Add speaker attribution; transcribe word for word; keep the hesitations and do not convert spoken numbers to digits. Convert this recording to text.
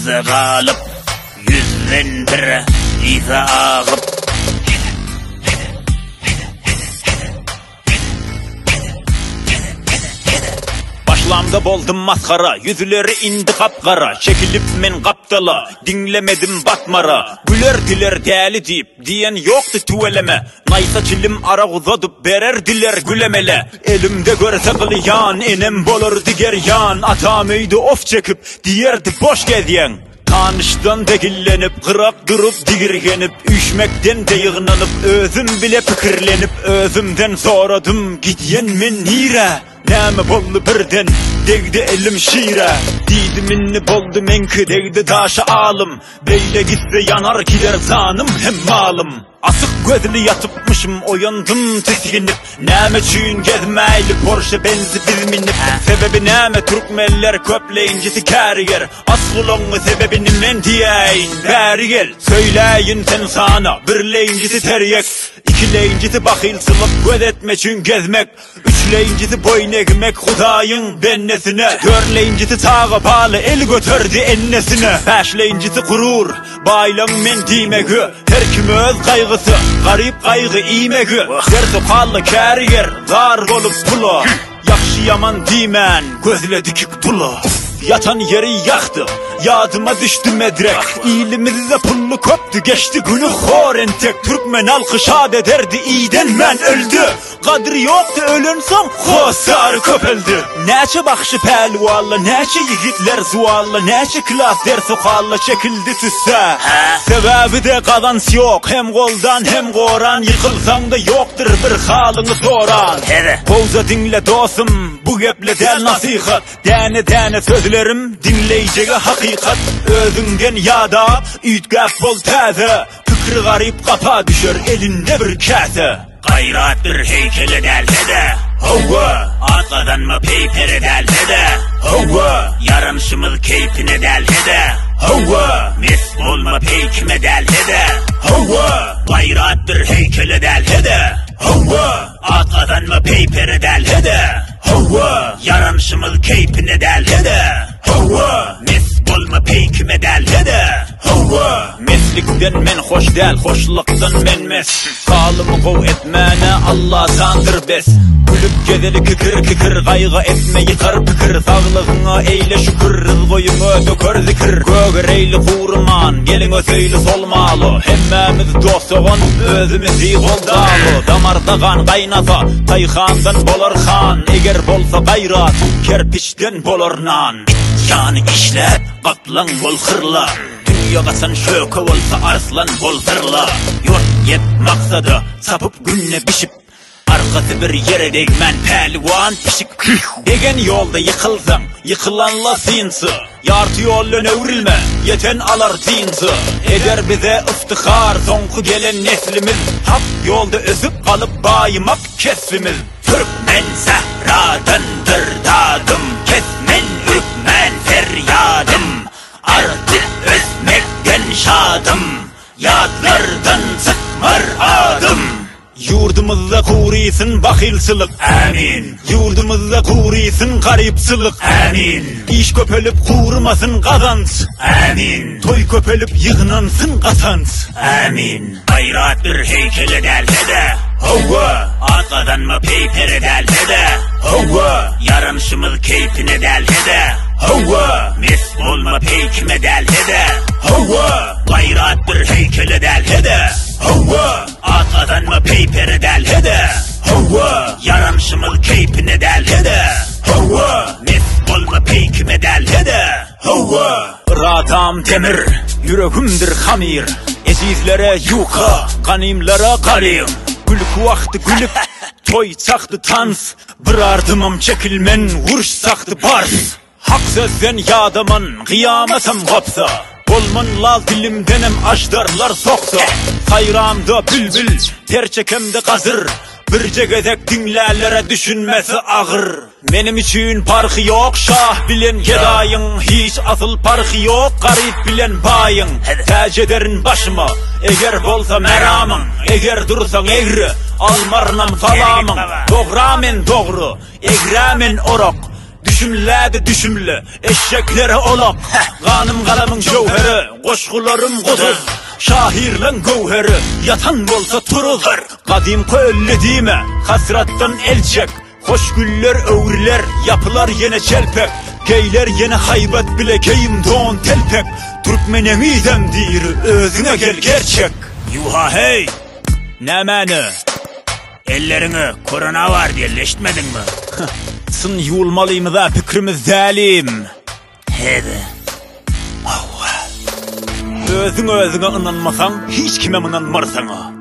Speaker 1: Kızı kalıp yüzden bir ife ağıp Başlamda boldum maskara, yüzleri indi kapkara. Çekilip men kaptala, dinlemedim batmara. Güler diler deli deyip, diyen yoktu tüveleme. Naysa çilim ara uzadıp bererdiler gülemele. Elimde görse kılıyan, enem bolur diger yan. Atamıydı of çekip, diyerdi boş geziyen. Tanıştan degillenip, kırak durup digirgenip, üşmekten de yığınanıp, özüm bile pikirlenip, özümden soradım, gidyen men nire. Näme boldu birden, degdi elim şiire. Diydi minni boldu menki, degdi taşa alım. Beyle gitse yanar gider zanım hem malım. Asık gözlü yatıpmışım, oyandım tisginip. Näme çüğün gezmeyli, Porsche benzi bizminip. Sebebi näme Türkmenler köpleyinci kariyer. Asılongu sebebini men diyeyin, beri gel. Söyleyin sen sana, birleyincisi teryek. İkileyincisi bakilsılıp gözetme çün gezmek. Üçleyincisi boyun egmek Hudayın bennesine. Dörleyincisi sağa bağlı el götürdü ennesine. Beşleyincisi kurur baylan men dimegi. Her kim öz kaygısı garip kaygı imegi. Derdi kallı kariyer zar olup pula. Yakşı yaman dimen gözle dikik tula. Yatan yeri yaktı, yadıma düştü medrek. İyilimizde pullu köptü, geçti günü horentek. Türkmen halkı şad ederdi, iyiden men öldü. Kadri yoktu ölünsem, hosar köpeldi. Neçe bakşı pelvalla, neçe yigitler zualla, neçe klas der sokalla çekildi tüsse. Sebebi de kazanç yok, hem goldan hem goran. Yıkılsan da yoktur bir halını soran. Kovza dinle dostum, bu geple del nasihat. Dene dene sözlerim dinleyeceğe hakikat. Özünden yada üytgaf bol taze. Fikri garip kapa düşer elinde bir kase. Gayrat bir heykeli delhede. Hova arkadan mı peyperi delhede. Hova yarımşımıl keyfine delhede. Hova mis olma peykime delhede. Hova gayrat bir heykeli delhede. Hova arkadan mı peyperi delhede. Hova yarımşımıl keyfine delhede. Hova mis olma peykime delhede. Hova meslikten men hoş del, hoşluktan men mes. Sağlımı kov etmene Allah sandır bes. Gülüp gezeli kikir kikir, kaygı etme yıkar pikir. Sağlığına eyle şükür, rızgoyunu dökör zikir. Gögüreyli kurman, gelin öseyli solmalı. Hemmemiz dostağın, özümüz iyi oldalı. Damarda kan kaynasa, tayhandan bolar han. Eğer bolsa gayrat, kerpiçten bolar nan. Yani işler, kaplan bol hırla. Dünyagasan şöke olsa arslan bol zırla. Yort yep maksadı, sapıp günne bişip. Arkası bir yere değmen pelvan pişik. Degen yolda yıkılsam, yıkılanla sinsi. Yartı yolla nevrilme, yeten alar zinsi. Eder bize iftihar, sonku gelen neslimiz. Hak yolda özüp kalıp bayımak kesfimiz. Türkmen sehradandır dadım, kesmen ürkmen feryadım. Artık özmekten şadım, yadlardan sıkmar adım. Yurdumuzda kurisin bakilsılık, amin. Yurdumuzda kurisin garipsılık, amin. İş köpelip kurmasın kazanç, amin. Toy köpelip yığınansın kazanç, amin. Gayrat bir heykeli delhede. Hova arkadan mı peyperi delhede. Hova yarımşımıl keyfine delhede. Hova mis olma peykime delhede. Hova gayrat bir heykeli delhede. Hova arkadan mı peyperi delhede. Hova yarımşımıl keyfine delhede. Hova mis olma peykime delhede. Hova radam demir, yüreğimdir hamir. Ezizlere yuka, kanimlere kalim. Gülük vakti gülüp, toy çaktı tans. Bir ardımım çekilmen, vuruş saktı bars. Hak sözden yadamın, kıyametim kopsa. Olman lal dilimdenem aşdarlar soksa. Sayramda bülbül, terçekemde kazır. Bir cegedek dinlerlere düşünmesi ağır. Benim için parkı yok şah bilen gedayın. Hiç asıl parkı yok garip bilen bayın. Tac ederin başıma eğer bolsa meramın. Eğer dursan egri almarnam salamın. Doğramen doğru, egramen orok. Düşümledi düşümlü eşeklere olak. Kanım kalamın jowheri, koşkularım kuzuz. Şahirlen gowheri, yatan bolsa turuz. Kadim köllediğime hasrattan el çek. Hoş güller öğriler, yapılar yine çelpek. Geyler yine haybet bile geyim don telpek. Türkmenem idem diri, özüne gel gerçek.
Speaker 2: Yuha hey! Ne meni? Ellerini korona var diye leşitmedin mi?
Speaker 1: Sın yulmalıyım da fikrimiz zalim.
Speaker 2: Hedi.
Speaker 1: Özün özüne inanmasan, hiç kime inanmar sana.